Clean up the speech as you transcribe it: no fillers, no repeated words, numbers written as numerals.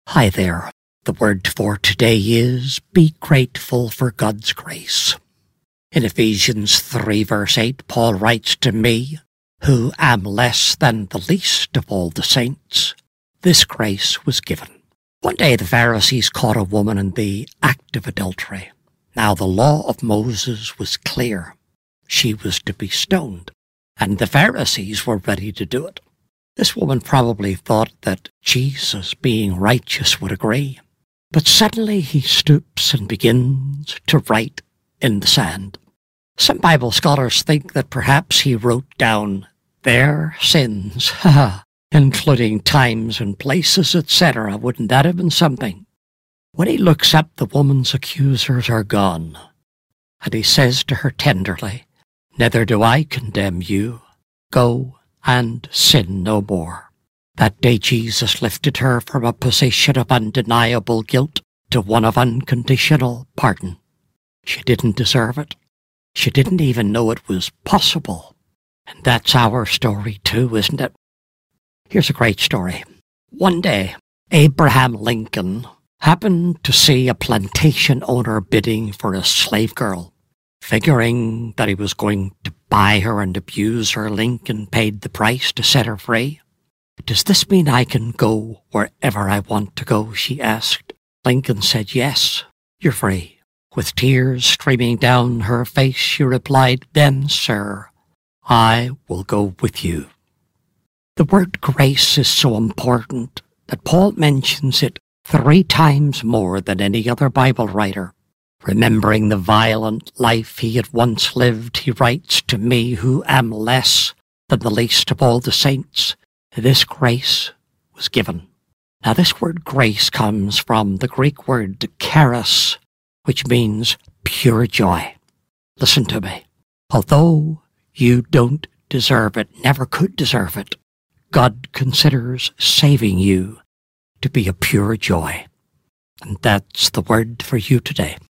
Hi there. The word for today is be grateful for God's grace. In Ephesians 3 verse 8, Paul writes to me, who am less than the least of all the saints, this grace was given. One day the Pharisees caught a woman in the act of adultery. Now the law of Moses was clear. She was to be stoned, and the Pharisees were ready to do it. This woman probably thought that Jesus, being righteous, would agree. But suddenly he stoops and begins to write in the sand. Some Bible scholars think that perhaps he wrote down their sins, including times and places, etc. Wouldn't that have been something? When he looks up, the woman's accusers are gone. And he says to her tenderly, "Neither do I condemn you. Go and sin no more." That day Jesus lifted her from a position of undeniable guilt to one of unconditional pardon. She didn't deserve it. She didn't even know it was possible. And that's our story too, isn't it? Here's a great story. One day, Abraham Lincoln happened to see a plantation owner bidding for a slave girl. Figuring that he was going to buy her and abuse her, Lincoln paid the price to set her free. "Does this mean I can go wherever I want to go?" she asked. Lincoln said, "Yes, you're free." With tears streaming down her face, she replied, "Then, sir, I will go with you." The word grace is so important that Paul mentions it 3 times more than any other Bible writer. Remembering the violent life he had once lived, he writes to me, who am less than the least of all the saints, this grace was given. Now this word grace comes from the Greek word charis, which means pure joy. Listen to me. Although you don't deserve it, never could deserve it, God considers saving you to be a pure joy. And that's the word for you today.